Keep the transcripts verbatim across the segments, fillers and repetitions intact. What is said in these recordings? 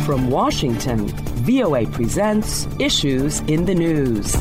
From Washington, V O A presents Issues in the News.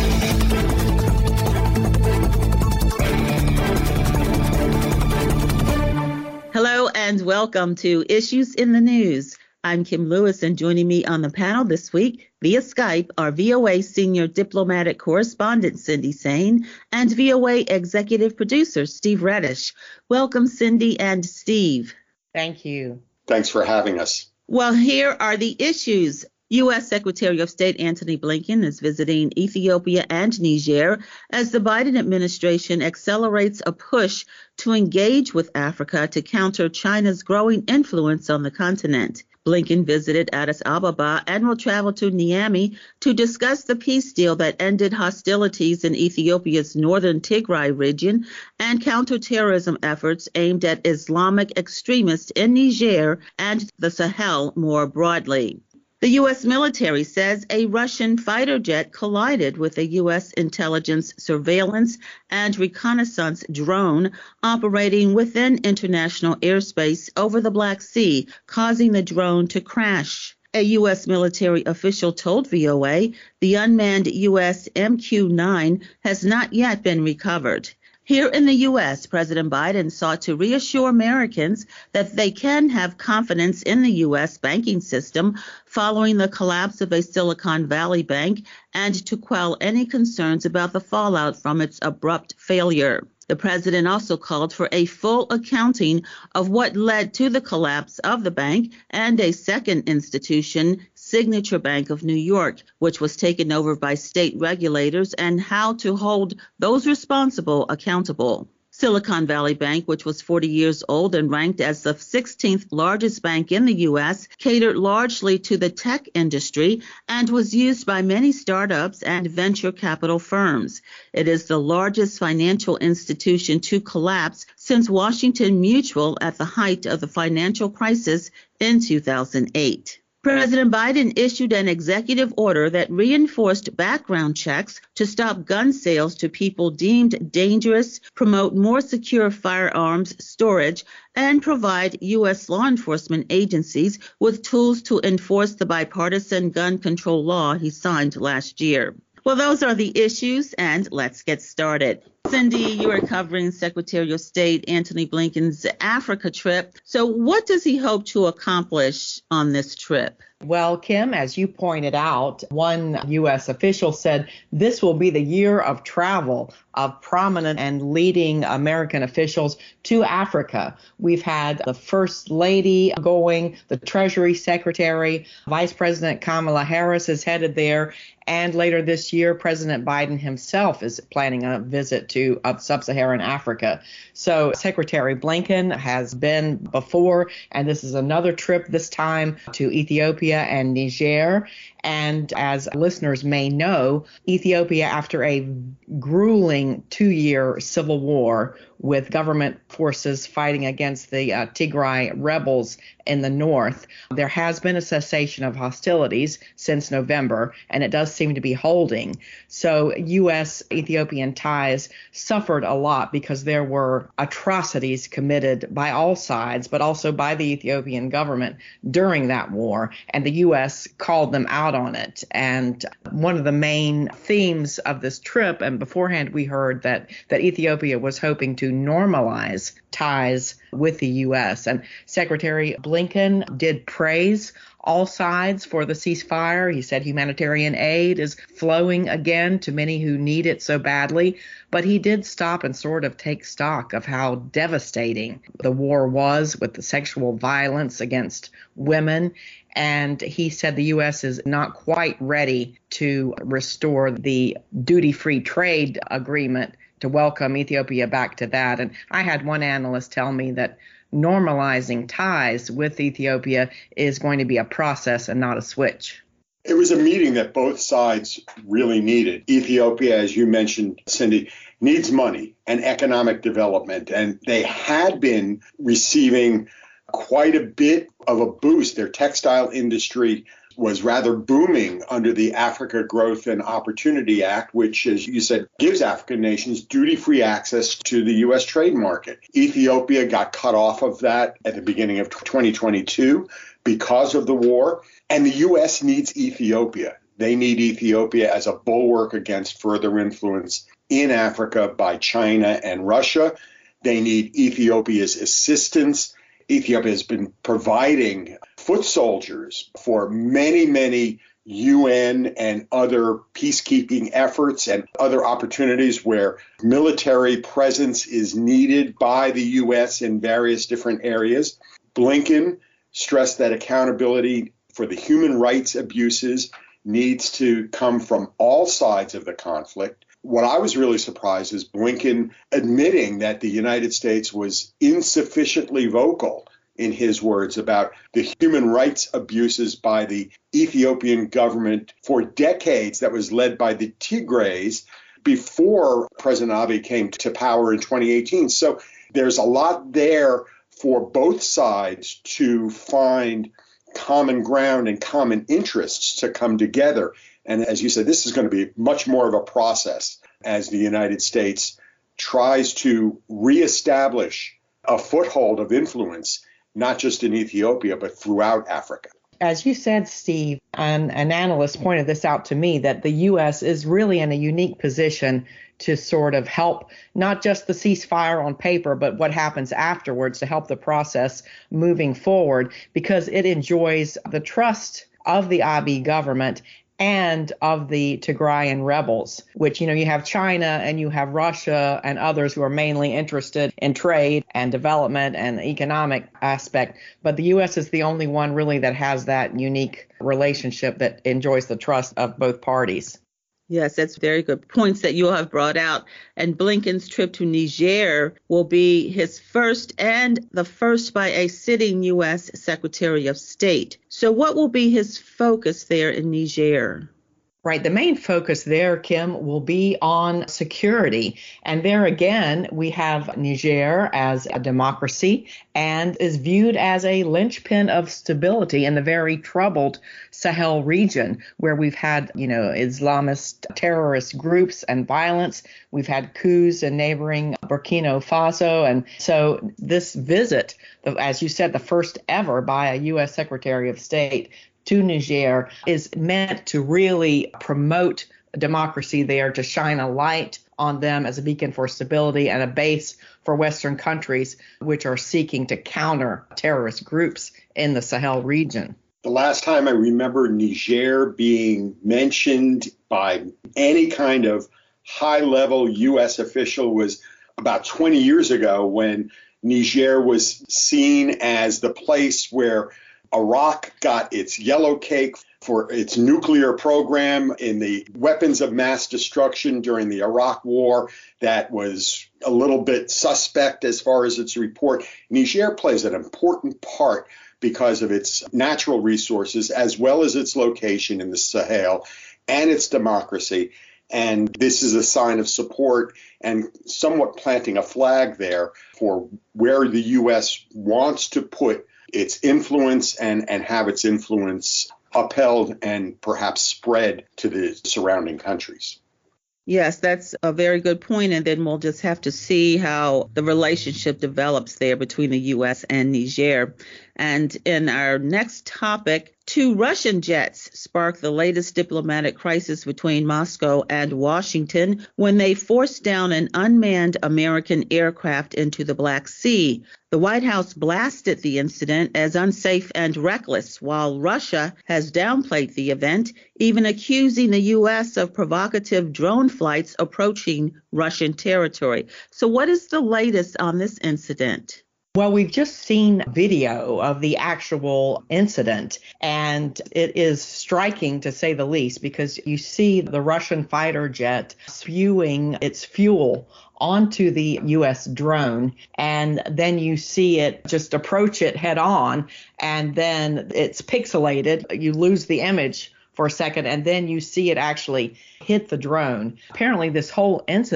Hello and welcome to Issues in the News. I'm Kim Lewis, and joining me on the panel this week via Skype are V O A Senior Diplomatic Correspondent Cindy Saine and V O A Executive Producer Steve Reddish. Welcome, Cindy and Steve. Thank you. Thanks for having us. Well, here are the issues. U S. Secretary of State Antony Blinken is visiting Ethiopia and Niger as the Biden administration accelerates a push to engage with Africa to counter China's growing influence on the continent. Blinken visited Addis Ababa and will travel to Niamey to discuss the peace deal that ended hostilities in Ethiopia's northern Tigray region and counterterrorism efforts aimed at Islamic extremists in Niger and the Sahel more broadly. The U S military says a Russian fighter jet collided with a U S intelligence surveillance and reconnaissance drone operating within international airspace over the Black Sea, causing the drone to crash. A U S military official told V O A the unmanned U S M Q nine has not yet been recovered. Here in the U S, President Biden sought to reassure Americans that they can have confidence in the U S banking system following the collapse of a Silicon Valley bank and to quell any concerns about the fallout from its abrupt failure. The president also called for a full accounting of what led to the collapse of the bank and a second institution, Signature Bank of New York, which was taken over by state regulators, and how to hold those responsible accountable. Silicon Valley Bank, which was forty years old and ranked as the sixteenth largest bank in the U S, catered largely to the tech industry and was used by many startups and venture capital firms. It is the largest financial institution to collapse since Washington Mutual at the height of the financial crisis in two thousand eight. President Biden issued an executive order that reinforced background checks to stop gun sales to people deemed dangerous, promote more secure firearms storage, and provide U S law enforcement agencies with tools to enforce the bipartisan gun control law he signed last year. Well, those are the issues, and let's get started. Cindy, you are covering Secretary of State Antony Blinken's Africa trip. So what does he hope to accomplish on this trip? Well, Kim, as you pointed out, one U S official said this will be the year of travel of prominent and leading American officials to Africa. We've had the First Lady going, the Treasury Secretary, Vice President Kamala Harris is headed there, and later this year, President Biden himself is planning a visit to uh, sub-Saharan Africa. So Secretary Blinken has been before, and this is another trip, this time to Ethiopia and Niger. And as listeners may know, Ethiopia, after a grueling two-year civil war with government forces fighting against the uh, Tigray rebels in the north, there has been a cessation of hostilities since November, and it does seem to be holding. So U S Ethiopian ties suffered a lot because there were atrocities committed by all sides, but also by the Ethiopian government during that war, and the U S called them out on it. And one of the main themes of this trip, and beforehand we heard that, that Ethiopia was hoping to normalize ties with the U S. And Secretary Blinken did praise all sides for the ceasefire. He said humanitarian aid is flowing again to many who need it so badly. But he did stop and sort of take stock of how devastating the war was with the sexual violence against women. And he said the U S is not quite ready to restore the duty-free trade agreement to welcome Ethiopia back to that. And I had one analyst tell me that normalizing ties with Ethiopia is going to be a process and not a switch. It was a meeting that both sides really needed. Ethiopia, as you mentioned, Cindy, needs money and economic development, and they had been receiving quite a bit of a boost. Their textile industry was rather booming under the Africa Growth and Opportunity Act, which, as you said, gives African nations duty-free access to the U S trade market. Ethiopia got cut off of that at the beginning of twenty twenty-two because of the war, and the U S needs Ethiopia. They need Ethiopia as a bulwark against further influence in Africa by China and Russia. They need Ethiopia's assistance. Ethiopia has been providing foot soldiers for many, many U N and other peacekeeping efforts and other opportunities where military presence is needed by the U S in various different areas. Blinken stressed that accountability for the human rights abuses needs to come from all sides of the conflict. What I was really surprised is Blinken admitting that the United States was insufficiently vocal, in his words, about the human rights abuses by the Ethiopian government for decades that was led by the Tigrays before President Abiy came to power in twenty eighteen. So there's a lot there for both sides to find common ground and common interests to come together. And as you said, this is going to be much more of a process as the United States tries to reestablish a foothold of influence, not just in Ethiopia, but throughout Africa. As you said, Steve, and an analyst pointed this out to me, that the U S is really in a unique position to sort of help not just the ceasefire on paper, but what happens afterwards to help the process moving forward, because it enjoys the trust of the Abiy government and of the Tigrayan rebels, which, you know, you have China and you have Russia and others who are mainly interested in trade and development and economic aspect. But the U S is the only one really that has that unique relationship that enjoys the trust of both parties. Yes, that's very good points that you have brought out. And Blinken's trip to Niger will be his first and the first by a sitting U S Secretary of State. So what will be his focus there in Niger? Right. The main focus there, Kim, will be on security. And there again, we have Niger as a democracy and is viewed as a linchpin of stability in the very troubled Sahel region, where we've had, you know, Islamist terrorist groups and violence. We've had coups in neighboring Burkina Faso. And so this visit, as you said, the first ever by a U S Secretary of State to Niger, is meant to really promote democracy there, to shine a light on them as a beacon for stability and a base for Western countries which are seeking to counter terrorist groups in the Sahel region. The last time I remember Niger being mentioned by any kind of high-level U S official was about twenty years ago, when Niger was seen as the place where Iraq got its yellow cake for its nuclear program in the weapons of mass destruction during the Iraq War that was a little bit suspect as far as its report. Niger plays an important part because of its natural resources as well as its location in the Sahel and its democracy. And this is a sign of support and somewhat planting a flag there for where the U S wants to put its influence and, and have its influence upheld and perhaps spread to the surrounding countries. Yes, that's a very good point. And then we'll just have to see how the relationship develops there between the U S and Niger. And in our next topic, two Russian jets sparked the latest diplomatic crisis between Moscow and Washington when they forced down an unmanned American aircraft into the Black Sea. The White House blasted the incident as unsafe and reckless, while Russia has downplayed the event, even accusing the U S of provocative drone flights approaching Russian territory. So what is the latest on this incident? Well, we've just seen video of the actual incident, and it is striking to say the least, because you see the Russian fighter jet spewing its fuel onto the U S drone, and then you see it just approach it head on, and then it's pixelated. You lose the image for a second, and then you see it actually hit the drone. Apparently, this whole incident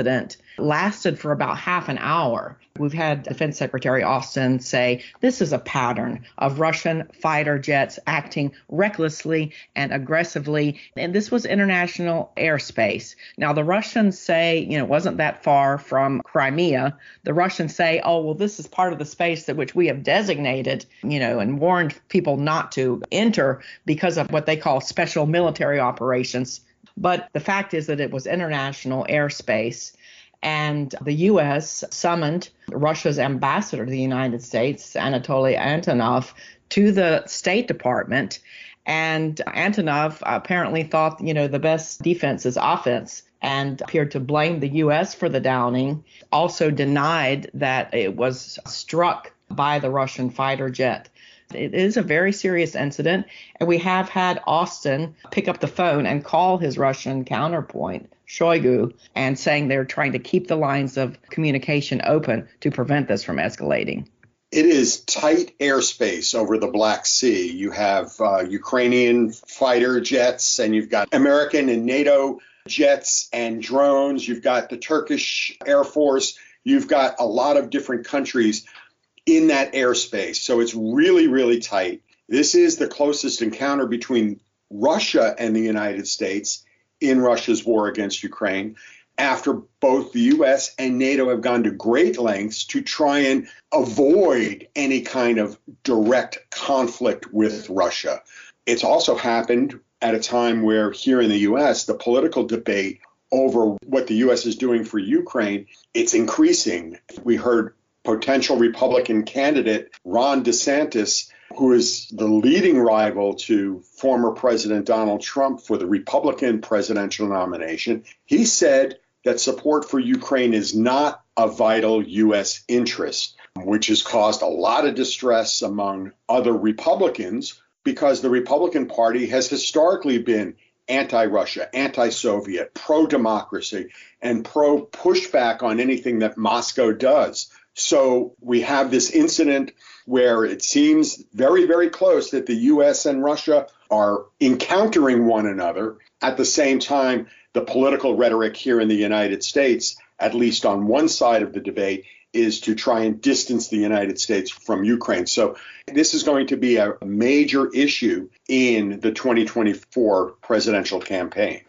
lasted for about half an hour. We've had Defense Secretary Austin say this is a pattern of Russian fighter jets acting recklessly and aggressively. And this was international airspace. Now, the Russians say, you know, it wasn't that far from Crimea. The Russians say, oh, well, this is part of the space that which we have designated, you know, and warned people not to enter because of what they call special military operations. But the fact is that it was international airspace. And the U S summoned Russia's ambassador to the United States, Anatoly Antonov, to the State Department. And Antonov apparently thought, you know, the best defense is offense and appeared to blame the U S for the downing, also denied that it was struck by the Russian fighter jet. It is a very serious incident, and we have had Austin pick up the phone and call his Russian counterpoint, Shoigu, and saying they're trying to keep the lines of communication open to prevent this from escalating. It is tight airspace over the Black Sea. You have uh, Ukrainian fighter jets, and you've got American and NATO jets and drones. You've got the Turkish Air Force. You've got a lot of different countries in that airspace. So it's really, really tight. This is the closest encounter between Russia and the United States in Russia's war against Ukraine, after both the U S and NATO have gone to great lengths to try and avoid any kind of direct conflict with Russia. It's also happened at a time where here in the U S, the political debate over what the U S is doing for Ukraine, it's increasing. We heard potential Republican candidate Ron DeSantis, who is the leading rival to former President Donald Trump for the Republican presidential nomination. He said that support for Ukraine is not a vital U S interest, which has caused a lot of distress among other Republicans because the Republican Party has historically been anti-Russia, anti-Soviet, pro-democracy, and pro-pushback on anything that Moscow does. So we have this incident where it seems very, very close that the U S and Russia are encountering one another. At the same time, the political rhetoric here in the United States, at least on one side of the debate, is to try and distance the United States from Ukraine. So this is going to be a major issue in the twenty twenty-four presidential campaign.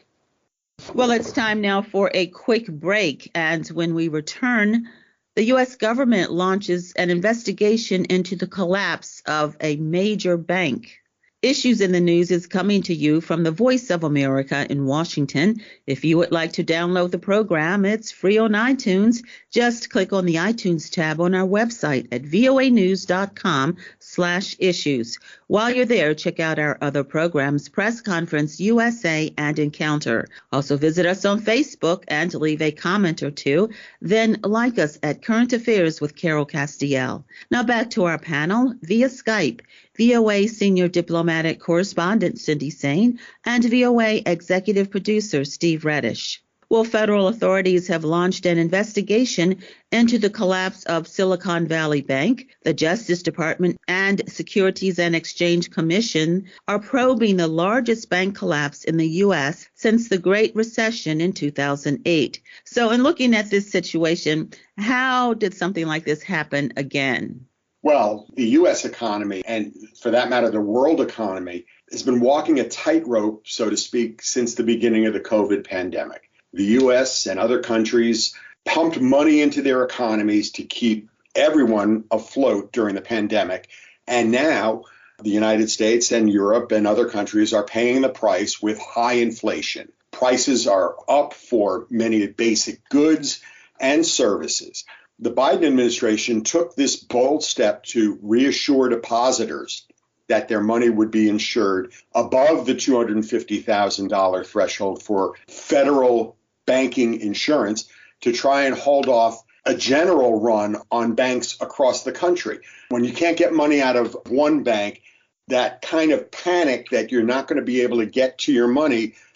Well, it's time now for a quick break. And when we return, the U S government launches an investigation into the collapse of a major bank. Issues in the News is coming to you from the Voice of America in Washington. If you would like to download the program, it's free on iTunes. Just click on the iTunes tab on our website at voanews.com slash issues. While you're there, check out our other programs, Press Conference U S A and Encounter. Also visit us on Facebook and leave a comment or two. Then like us at Current Affairs with Carol Castiel. Now back to our panel via Skype. V O A Senior Diplomatic Correspondent Cindy Sain and V O A Executive Producer Steve Reddish. Well, federal authorities have launched an investigation into the collapse of Silicon Valley Bank. The Justice Department and Securities and Exchange Commission are probing the largest bank collapse in the U S since the Great Recession in two thousand eight. So in looking at this situation, how did something like this happen again? Well, the U S economy, and for that matter, the world economy, has been walking a tightrope, so to speak, since the beginning of the COVID pandemic. The U S and other countries pumped money into their economies to keep everyone afloat during the pandemic. And now the United States and Europe and other countries are paying the price with high inflation. Prices are up for many basic goods and services. The Biden administration took this bold step to reassure depositors that their money would be insured above the two hundred fifty thousand dollars threshold for federal banking insurance to try and hold off a general run on banks across the country. When you can't get money out of one bank, that kind of panic that you're not going to be able to get to your money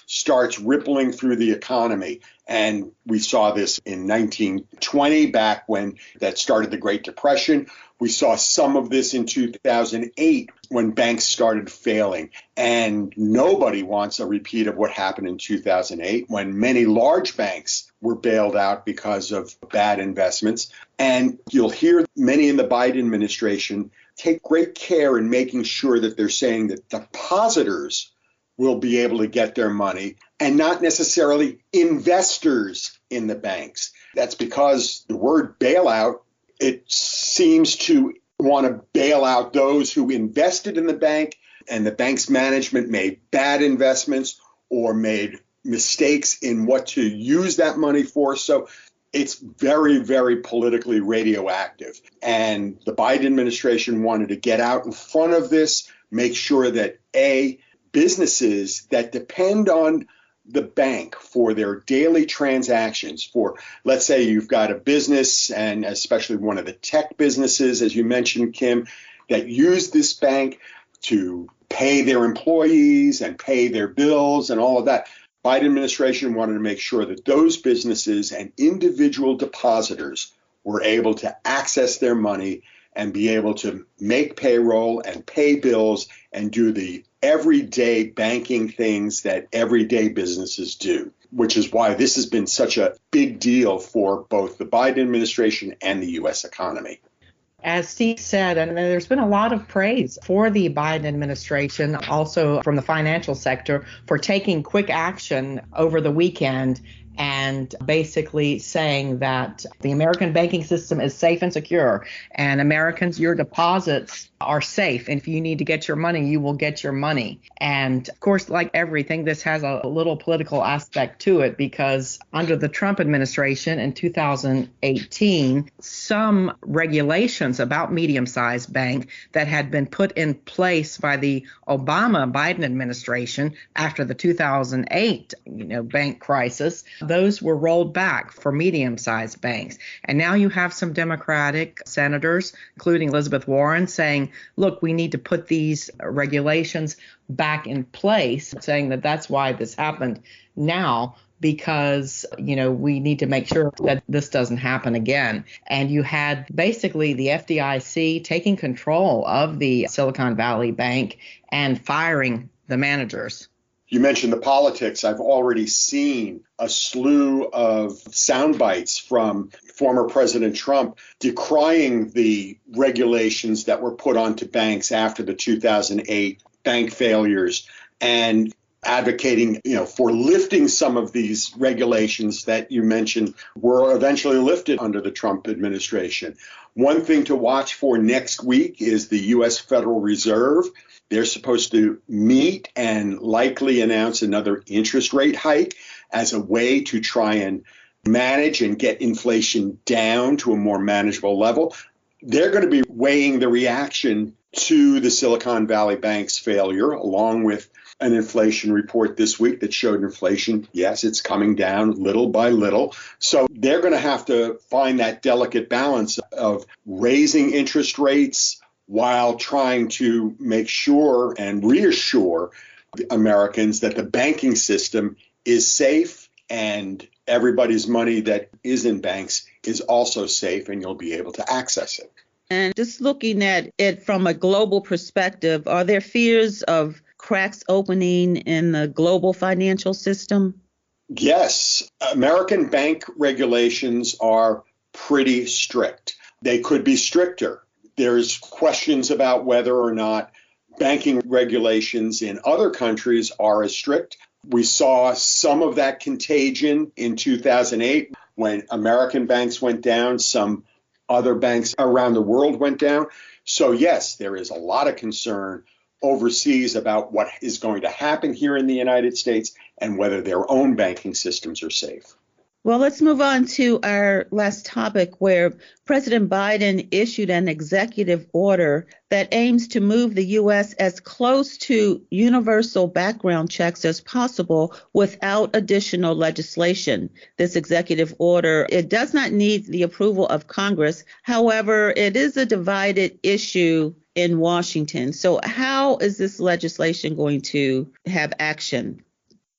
starts rippling through the economy. And we saw this in nineteen twenty, back when that started the Great Depression. We saw some of this in two thousand eight when banks started failing. And nobody wants a repeat of what happened in two thousand eight when many large banks were bailed out because of bad investments. And you'll hear many in the Biden administration take great care in making sure that they're saying that depositors will be able to get their money and not necessarily investors in the banks. That's because the word bailout, it seems to want to bail out those who invested in the bank and the bank's management made bad investments or made mistakes in what to use that money for. So it's very, very politically radioactive. And the Biden administration wanted to get out in front of this, make sure that, A, businesses that depend on the bank for their daily transactions, for, let's say you've got a business, and especially one of the tech businesses, as you mentioned, Kim, that use this bank to pay their employees and pay their bills and all of that. Biden administration wanted to make sure that those businesses and individual depositors were able to access their money and be able to make payroll and pay bills and do the everyday banking things that everyday businesses do, which is why this has been such a big deal for both the Biden administration and the U S economy. As Steve said, and there's been a lot of praise for the Biden administration, also from the financial sector, for taking quick action over the weekend and basically saying that the American banking system is safe and secure, and Americans, your deposits are safe. And if you need to get your money, you will get your money. And of course, like everything, this has a little political aspect to it, because under the Trump administration in two thousand eighteen, some regulations about medium-sized bank that had been put in place by the Obama Biden administration after the two thousand eight, you know, bank crisis, those were rolled back for medium-sized banks. And now you have some Democratic senators, including Elizabeth Warren, saying, look, we need to put these regulations back in place, saying that that's why this happened now, because, you know, we need to make sure that this doesn't happen again. And you had basically the F D I C taking control of the Silicon Valley Bank and firing the managers. You mentioned the politics. I've already seen a slew of sound bites from former President Trump decrying the regulations that were put onto banks after the two thousand eight bank failures and advocating, you know, for lifting some of these regulations that you mentioned were eventually lifted under the Trump administration. One thing to watch for next week is the U S Federal Reserve. They're supposed to meet and likely announce another interest rate hike as a way to try and manage and get inflation down to a more manageable level. They're going to be weighing the reaction to the Silicon Valley Bank's failure, along with an inflation report this week that showed inflation, yes, it's coming down little by little. So they're going to have to find that delicate balance of raising interest rates while trying to make sure and reassure Americans that the banking system is safe and everybody's money that is in banks is also safe and you'll be able to access it. And just looking at it from a global perspective, are there fears of cracks opening in the global financial system? Yes. American bank regulations are pretty strict. They could be stricter. There's questions about whether or not banking regulations in other countries are as strict. We saw some of that contagion in two thousand eight when American banks went down, some other banks around the world went down. So yes, there is a lot of concern overseas about what is going to happen here in the United States and whether their own banking systems are safe. Well, let's move on to our last topic, where President Biden issued an executive order that aims to move the U S as close to universal background checks as possible without additional legislation. This executive order, it does not need the approval of Congress. However, it is a divided issue in Washington. So how is this legislation going to have action?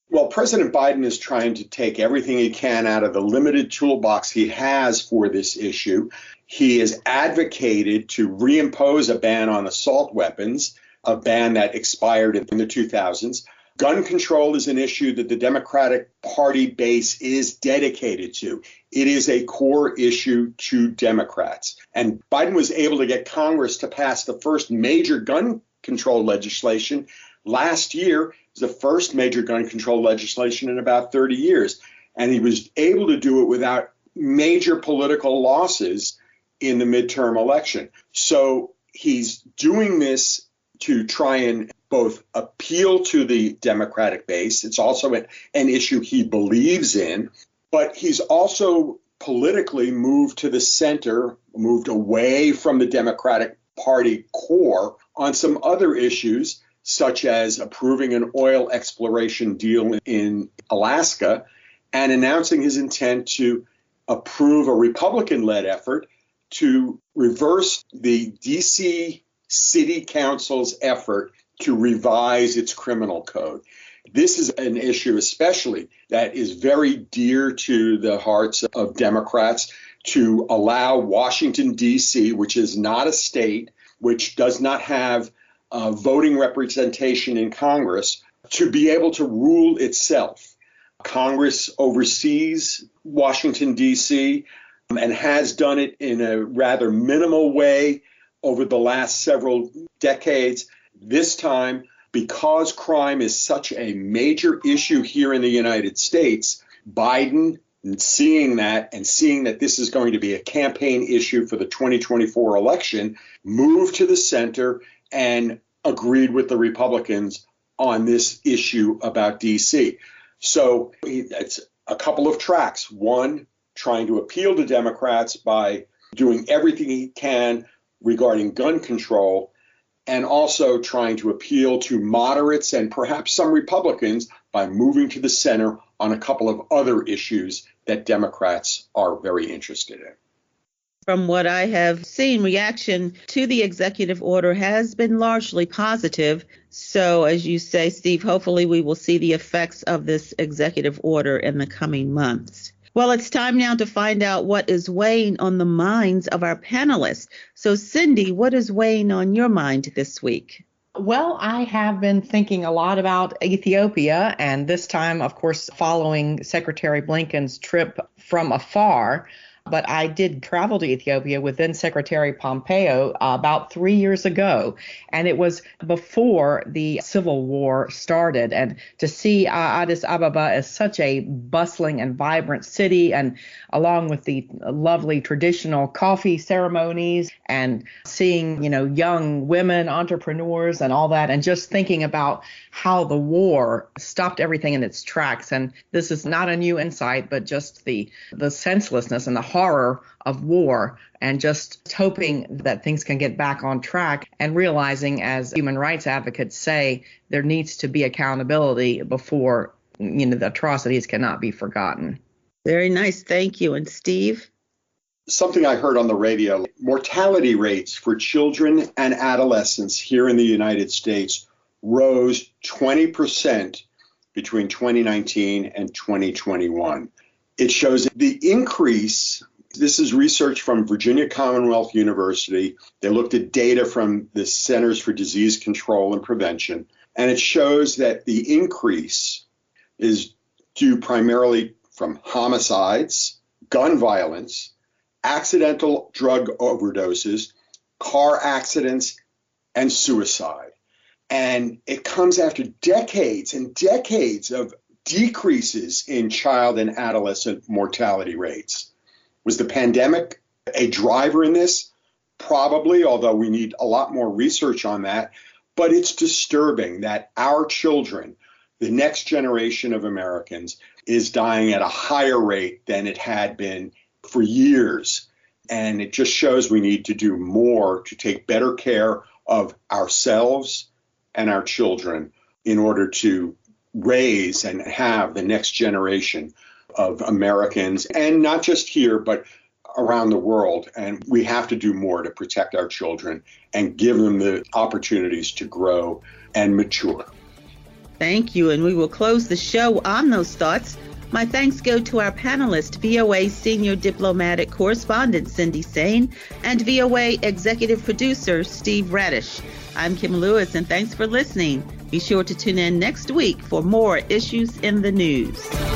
Well, President Biden is trying to take everything he can out of the limited toolbox he has for this issue. He has advocated to reimpose a ban on assault weapons, a ban that expired in the two thousands. Gun control is an issue that the Democratic Party base is dedicated to. It is a core issue to Democrats. And Biden was able to get Congress to pass the first major gun control legislation last year. It was the first major gun control legislation in about thirty years. And he was able to do it without major political losses in the midterm election. So he's doing this to try and both appeal to the Democratic base. It's also an, an issue he believes in, but he's also politically moved to the center, moved away from the Democratic Party core on some other issues, such as approving an oil exploration deal in Alaska and announcing his intent to approve a Republican-led effort to reverse the D C City Council's effort to revise its criminal code. This is an issue especially that is very dear to the hearts of Democrats, to allow Washington, D C, which is not a state, which does not have uh, voting representation in Congress, to be able to rule itself. Congress oversees Washington, D C, um, and has done it in a rather minimal way over the last several decades. This time, because crime is such a major issue here in the United States, Biden, seeing that and seeing that this is going to be a campaign issue for the twenty twenty-four election, moved to the center and agreed with the Republicans on this issue about D C. So it's a couple of tracks. One, trying to appeal to Democrats by doing everything he can regarding gun control, and also trying to appeal to moderates and perhaps some Republicans by moving to the center on a couple of other issues that Democrats are very interested in. From what I have seen, reaction to the executive order has been largely positive. So, as you say, Steve, hopefully we will see the effects of this executive order in the coming months. Well, it's time now to find out what is weighing on the minds of our panelists. So, Cindy, what is weighing on your mind this week? Well, I have been thinking a lot about Ethiopia, and this time, of course, following Secretary Blinken's trip from afar. But I did travel to Ethiopia with then Secretary Pompeo uh, about three years ago, and it was before the civil war started. And to see uh, Addis Ababa as such a bustling and vibrant city, and along with the lovely traditional coffee ceremonies, and seeing, you know, young women entrepreneurs and all that, and just thinking about how the war stopped everything in its tracks. And this is not a new insight, but just the the senselessness and the horror of war, and just hoping that things can get back on track, and realizing, as human rights advocates say, there needs to be accountability before, you know, the atrocities cannot be forgotten. Very nice. Thank you. And Steve? Something I heard on the radio, mortality rates for children and adolescents here in the United States rose twenty percent between twenty nineteen and twenty twenty-one. It shows the increase. This is research from Virginia Commonwealth University. They looked at data from the Centers for Disease Control and Prevention, and it shows that the increase is due primarily from homicides, gun violence, accidental drug overdoses, car accidents, and suicide. And it comes after decades and decades of decreases in child and adolescent mortality rates. Was the pandemic a driver in this? Probably, although we need a lot more research on that. But it's disturbing that our children, the next generation of Americans, is dying at a higher rate than it had been for years. And it just shows we need to do more to take better care of ourselves and our children in order to raise and have the next generation of Americans, and not just here, but around the world. And we have to do more to protect our children and give them the opportunities to grow and mature. Thank you, and we will close the show on those thoughts. My thanks go to our panelists, V O A Senior Diplomatic Correspondent Cindy Sain and V O A Executive Producer Steve Radish. I'm Kim Lewis, and thanks for listening. Be sure to tune in next week for more Issues in the News.